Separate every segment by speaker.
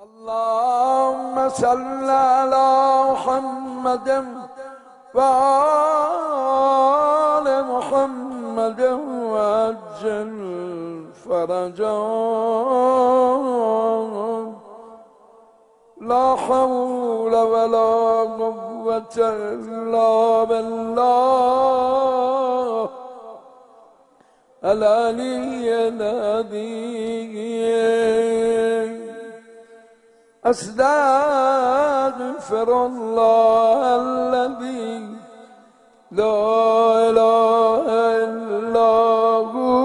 Speaker 1: اللهم صل على محمد وآل محمد وعجل فرجهم. لا حول ولا قوة إلا بالله العلي العظيم. أستغفر الله الذي لا إله إلا هو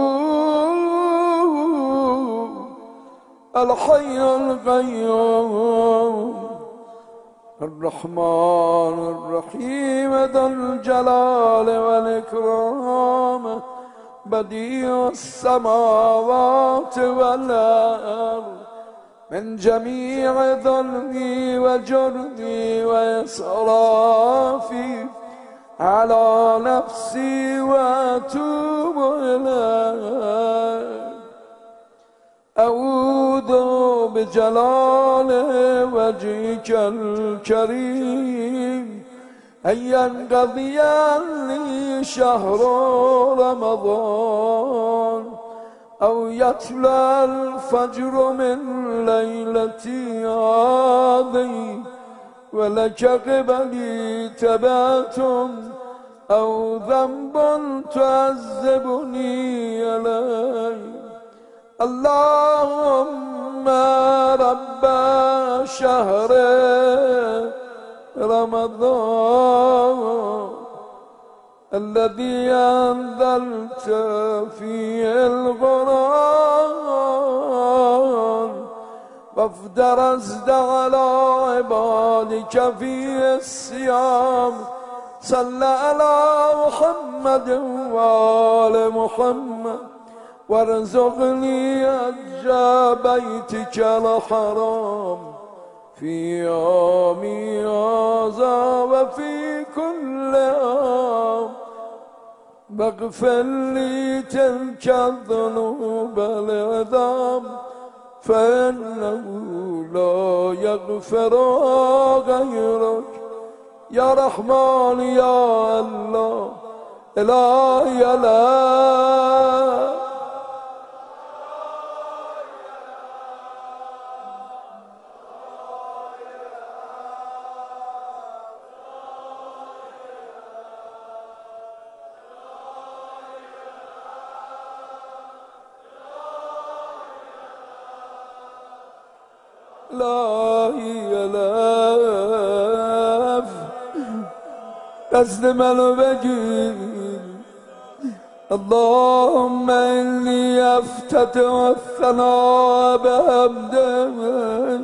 Speaker 1: الحي القيوم الرحمن الرحيم ذو الجلال والإكرام بديع السماوات والأرض من جميع ظلمي وجرمي وإسرافي على نفسي وأتوب إليه. أعوذ بجلال وجهك الكريم أن ينقضي عني شهر رمضان أو يطلع الفجر من ليلتي هذه ولك قبلي تبات أو ذنب تعذبني عليه. اللهم رب شهر رمضان الذي أنزلت فيه القرآن وافترضت على عبادك فيه الصيام صل على محمد وآل محمد وارزقني حج بيتك الحرام في يومي هذا وفي كل عام واغفر لي تلك الذنوب العظام فإنه لا يغفرها غيرك يا رحمن يا الله إلهي لا لا يلاف قصد منو بگیر. اللهم إني أفتتح الثناء بحمدك.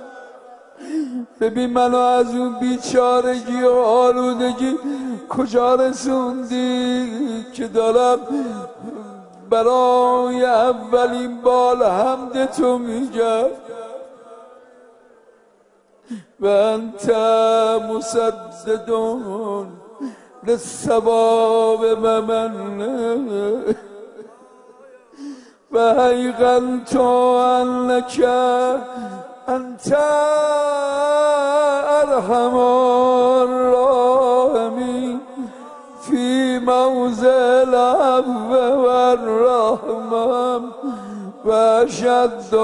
Speaker 1: ببین منو از اون بیچارگی و آلودگی کجا رسوندی که دارم برای اولین بار حمد تو میگم و انت مسدد للثواب ومن و حیقنت انک انت ارحم الراحمین فی موضع العفو والرحمة و اشد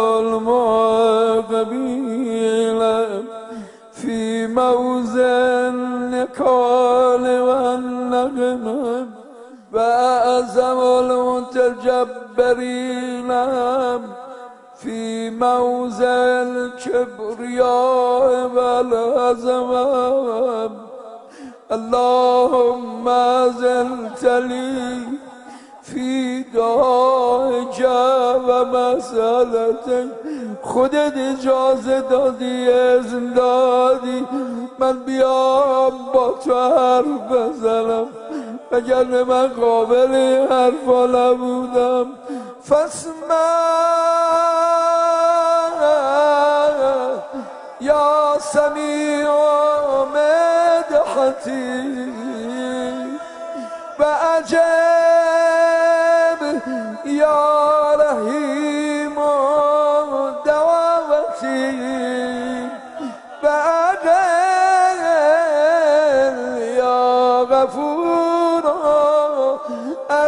Speaker 1: المعاقبین في موضع النكال والنقم وأعظم المتجبرين في موضع الكبرياء والعظمة. اللهم زلت لي في دعائك ومسألتك خودت اجازه دادی اذن دادی من بیام با تو حرف بزنم اگر من قابل حرفا نبودم فاسمع یا سمیع مدحتی و عجب یا رحیم دعوتی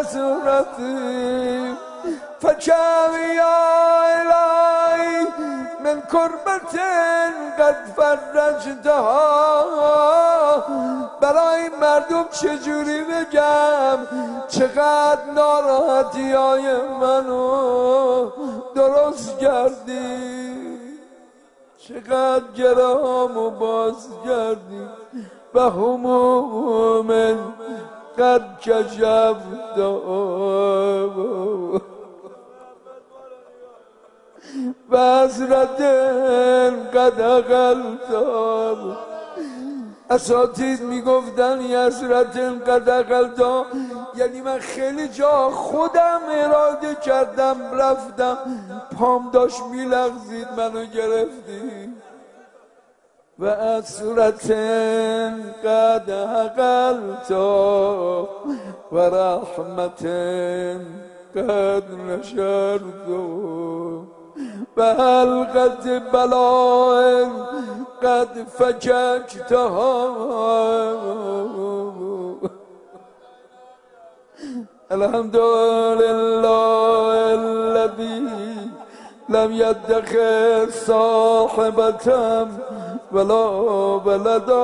Speaker 1: صورتي فكم يا إلهي من كربة قد فرجتها برای مردم چجوری بگم چقدر ناراحتی های منو درست کردی چقدر گرامو باز کردی به هموم قد کشفت و حسرت قد اقلت اساتید میگفتن حسرت قد اقلت یعنی من خیلی جا خودم اراده کردم رفتم پام داشت میلغزید منو گرفتی و حسرت قد اقلت و رحمت قد نشرت و حلقت بلاء قد فککتها الحمد لله الذي لم يدخر صاحبة ولا ولدا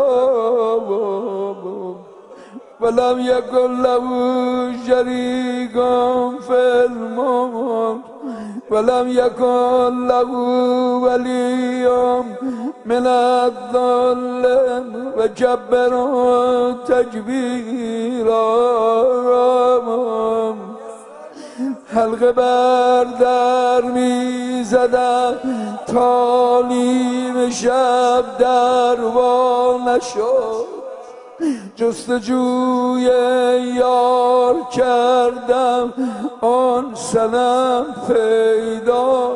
Speaker 1: ولم يكن له شريك في الملك ولم يكن له ولي من الذل وكبره تكبيرا حلقه بر در می زدن تا نیم شب در وا نشد جستجوی یار کردم آن صنم پیدا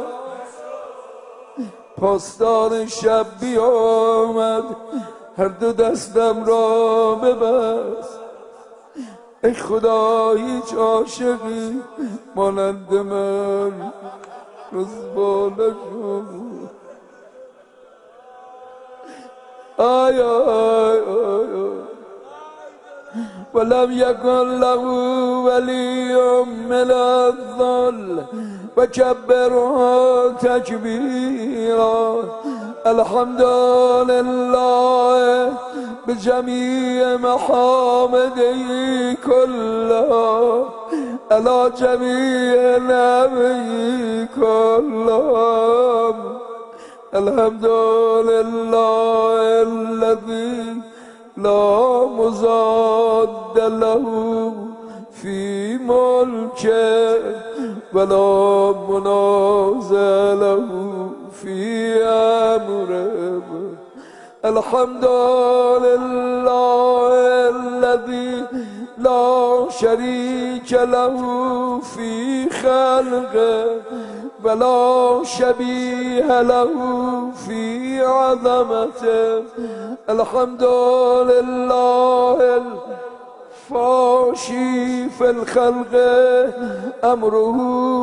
Speaker 1: پاسدار شب بیامد هر دو دستم را ببست ای خدا هیچ عاشقی مانند من رسوا نشد آی آی آی ولم يكن له ولي من الذل وكبره تكبيرا الحمد لله بجميع محامده كلها على جميع نعمه كلها الحمد لله الذي لا مضاد له في ملكه ولا منازع له في امره الحمد لله الذي لا شريك له في خلقه ولا شبيه له في عظمته الحمد لله الفاشي في الخلق أمره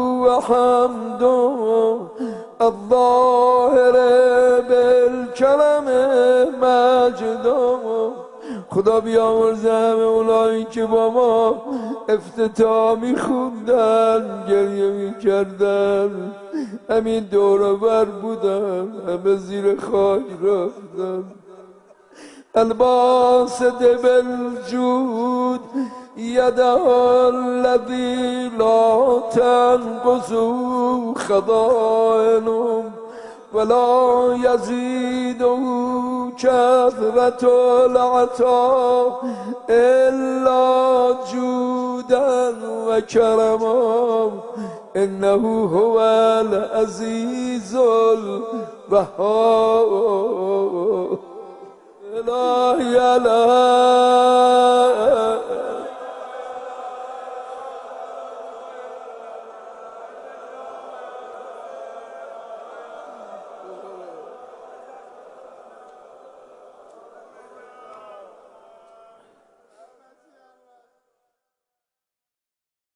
Speaker 1: وحمده الظاهر بالكرم مجده خدا بیامرزه همه اونایی که با ما افتتاح میخوندن گریه میکردن همین دور بر بودن همه زیر خاک رفتن الباسط بالجود يده الذي لا تنقص خضائنهم ولا يزيده كثرة العطاء إلا جودا وكرما إنه هو العزيز الوهاب إلهي لا